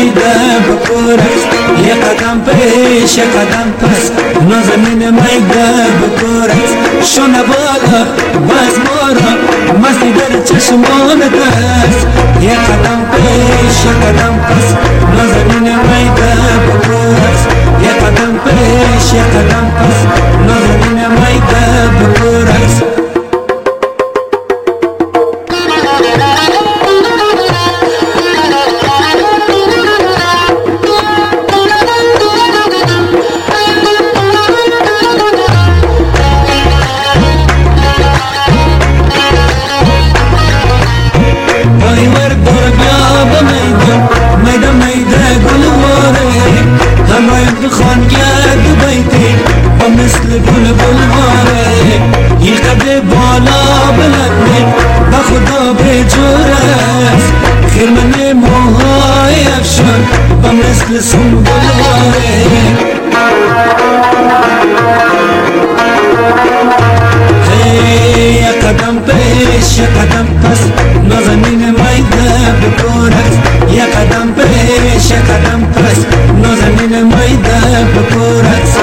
میده بکورش یه قدم پیش یه قدم پس نازنین میده بکورش شونه بالا باز مارا مستی در چشمان دست یه قدم پیش یه قدم پس نازنین میده بکورش یه قدم پیش یه قدم پس نازنین میده بکورش مثل گل بلواره یه قد بالا بلنده با خدا به جور است خرمن موهای افشان با مثل سنبلواره یه قدم پیش یه قدم پس نازنین میده بکورست یه قدم پیش یه قدم پس نازنین میده بکورست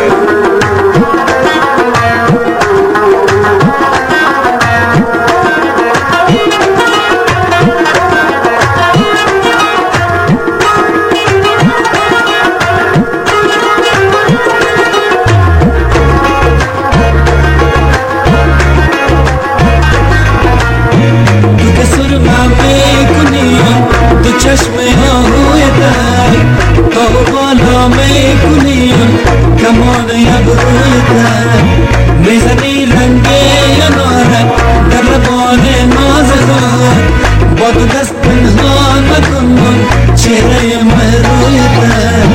چشم آهوی در تو بالا میکنیم کمان ابروی در میزنی رنگ یناره در لبان ناز خود با تو دست پنهان مکن چهره مهروی در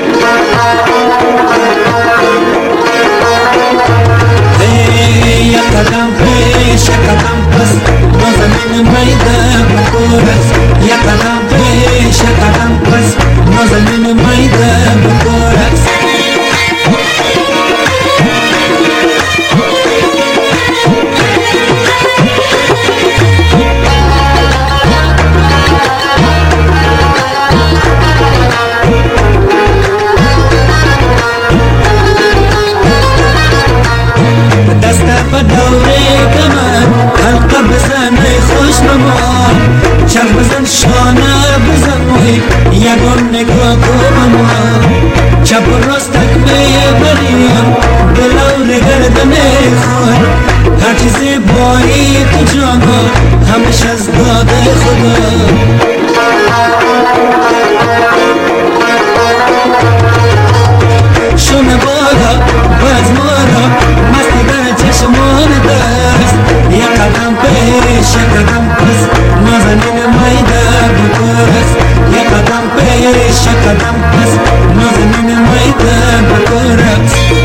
یه قدم پیش یه قدم پس نازنین میده بکورست یه قدم پیش یه قدم پس نازنین میده بکورست دست به دوره کمر حلقه بزن ای خوش نما چرخ بزن شانه بزن محیط یگان نگاه کن ما چپ و راست تکمه بریم بلور گردن خود هر چیزی بایی تو جانا همیشه از داده خدا شونه بالا باز مارا مستی در چشمان دست یه قدم پیش یه قدم پس نازنین میده بکورست یه قدم پیش یه قدم پس نازنین میده بکورست